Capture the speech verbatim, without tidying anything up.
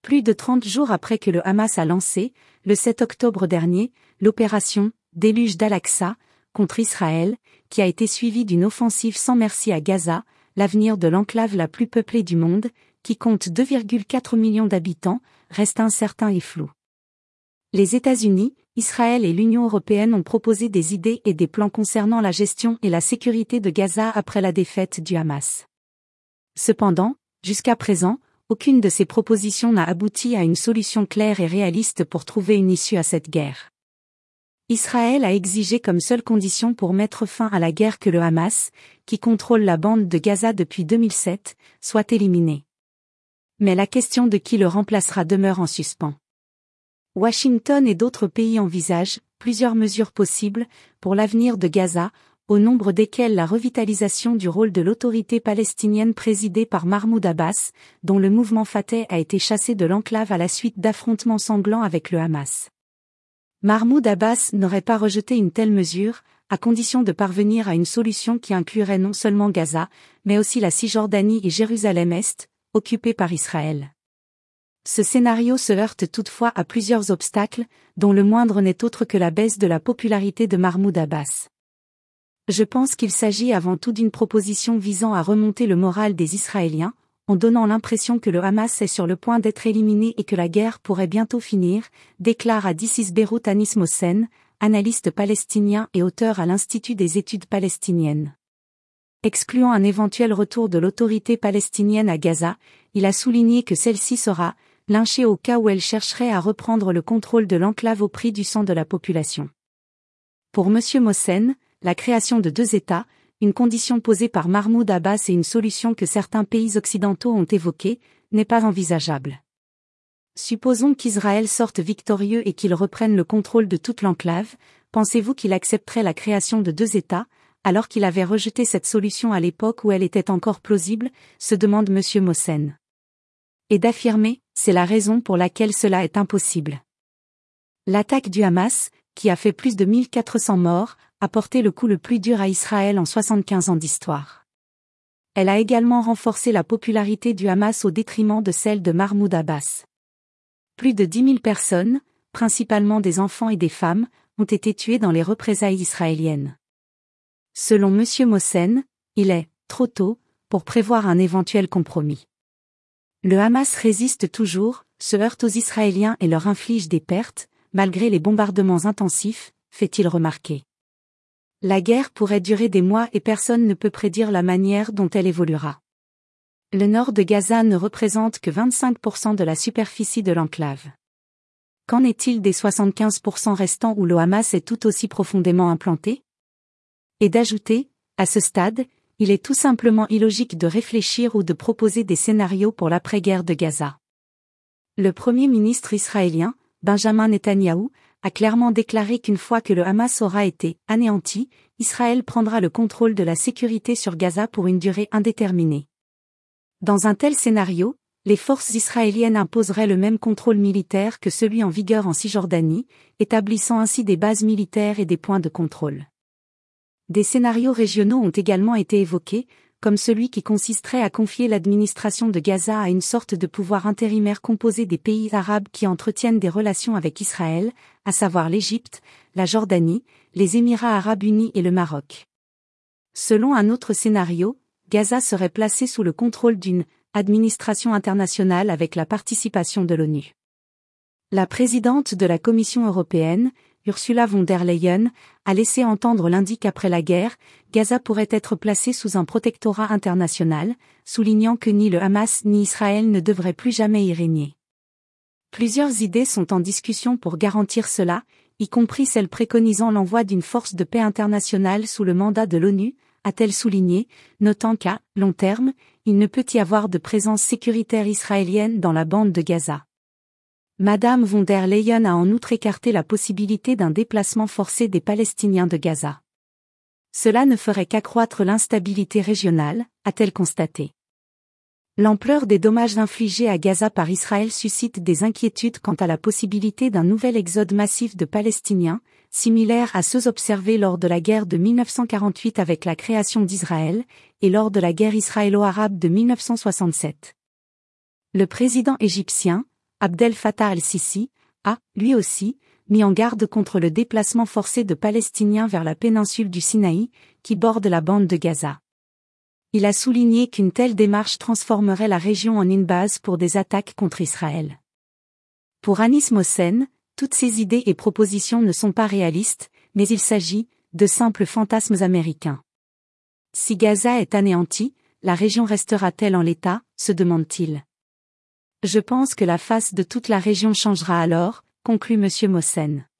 Plus de trente jours après que le Hamas a lancé, le sept octobre dernier, l'opération « Déluge d'Al-Aqsa » contre Israël, qui a été suivie d'une offensive sans merci à Gaza, l'avenir de l'enclave la plus peuplée du monde, qui compte deux virgule quatre millions d'habitants, reste incertain et flou. Les États-Unis, Israël et l'Union européenne ont proposé des idées et des plans concernant la gestion et la sécurité de Gaza après la défaite du Hamas. Cependant, jusqu'à présent, aucune de ces propositions n'a abouti à une solution claire et réaliste pour trouver une issue à cette guerre. Israël a exigé comme seule condition pour mettre fin à la guerre que le Hamas, qui contrôle la bande de Gaza depuis deux mille sept, soit éliminé. Mais la question de qui le remplacera demeure en suspens. Washington et d'autres pays envisagent plusieurs mesures possibles pour l'avenir de Gaza, au nombre desquelles la revitalisation du rôle de l'autorité palestinienne présidée par Mahmoud Abbas, dont le mouvement Fatah a été chassé de l'enclave à la suite d'affrontements sanglants avec le Hamas. Mahmoud Abbas n'aurait pas rejeté une telle mesure, à condition de parvenir à une solution qui inclurait non seulement Gaza, mais aussi la Cisjordanie et Jérusalem-Est, occupées par Israël. Ce scénario se heurte toutefois à plusieurs obstacles, dont le moindre n'est autre que la baisse de la popularité de Mahmoud Abbas. Je pense qu'il s'agit avant tout d'une proposition visant à remonter le moral des Israéliens, en donnant l'impression que le Hamas est sur le point d'être éliminé et que la guerre pourrait bientôt finir, déclare à Disis Beyrouth Anis Mohsen, analyste palestinien et auteur à l'Institut des études palestiniennes. Excluant un éventuel retour de l'autorité palestinienne à Gaza, il a souligné que celle-ci sera lynchée au cas où elle chercherait à reprendre le contrôle de l'enclave au prix du sang de la population. Pour M. Mohsen, la création de deux États, une condition posée par Mahmoud Abbas et une solution que certains pays occidentaux ont évoquée, n'est pas envisageable. Supposons qu'Israël sorte victorieux et qu'il reprenne le contrôle de toute l'enclave, pensez-vous qu'il accepterait la création de deux États, alors qu'il avait rejeté cette solution à l'époque où elle était encore plausible, se demande M. Mohsen. Et d'affirmer, c'est la raison pour laquelle cela est impossible. L'attaque du Hamas, qui a fait plus de mille quatre cents morts, a porté le coup le plus dur à Israël en soixante-quinze ans d'histoire. Elle a également renforcé la popularité du Hamas au détriment de celle de Mahmoud Abbas. Plus de dix mille personnes, principalement des enfants et des femmes, ont été tuées dans les représailles israéliennes. Selon M. Mohsen, il est trop tôt pour prévoir un éventuel compromis. Le Hamas résiste toujours, se heurte aux Israéliens et leur inflige des pertes, malgré les bombardements intensifs, fait-il remarquer. La guerre pourrait durer des mois et personne ne peut prédire la manière dont elle évoluera. Le nord de Gaza ne représente que vingt-cinq pour cent de la superficie de l'enclave. Qu'en est-il des soixante-quinze pour cent restants où le Hamas est tout aussi profondément implanté? Et d'ajouter, à ce stade, il est tout simplement illogique de réfléchir ou de proposer des scénarios pour l'après-guerre de Gaza. Le Premier ministre israélien, Benjamin Netanyahou, a clairement déclaré qu'une fois que le Hamas aura été anéanti, Israël prendra le contrôle de la sécurité sur Gaza pour une durée indéterminée. Dans un tel scénario, les forces israéliennes imposeraient le même contrôle militaire que celui en vigueur en Cisjordanie, établissant ainsi des bases militaires et des points de contrôle. Des scénarios régionaux ont également été évoqués, comme celui qui consisterait à confier l'administration de Gaza à une sorte de pouvoir intérimaire composé des pays arabes qui entretiennent des relations avec Israël, à savoir l'Égypte, la Jordanie, les Émirats arabes unis et le Maroc. Selon un autre scénario, Gaza serait placé sous le contrôle d'une administration internationale avec la participation de l'ONU. La présidente de la Commission européenne, Ursula von der Leyen, a laissé entendre lundi qu'après la guerre, Gaza pourrait être placé sous un protectorat international, soulignant que ni le Hamas ni Israël ne devraient plus jamais y régner. Plusieurs idées sont en discussion pour garantir cela, y compris celle préconisant l'envoi d'une force de paix internationale sous le mandat de l'ONU, a-t-elle souligné, notant qu'à long terme, il ne peut y avoir de présence sécuritaire israélienne dans la bande de Gaza. Madame von der Leyen a en outre écarté la possibilité d'un déplacement forcé des Palestiniens de Gaza. Cela ne ferait qu'accroître l'instabilité régionale, a-t-elle constaté. L'ampleur des dommages infligés à Gaza par Israël suscite des inquiétudes quant à la possibilité d'un nouvel exode massif de Palestiniens, similaire à ceux observés lors de la guerre de mille neuf cent quarante-huit avec la création d'Israël, et lors de la guerre israélo-arabe de mille neuf cent soixante-sept. Le président égyptien, Abdel Fattah al-Sisi, a, lui aussi, mis en garde contre le déplacement forcé de Palestiniens vers la péninsule du Sinaï, qui borde la bande de Gaza. Il a souligné qu'une telle démarche transformerait la région en une base pour des attaques contre Israël. Pour Anis Mohsen, toutes ces idées et propositions ne sont pas réalistes, mais il s'agit de simples fantasmes américains. Si Gaza est anéanti, la région restera-t-elle en l'état, se demande-t-il. Je pense que la face de toute la région changera alors, conclut M. Mohsen.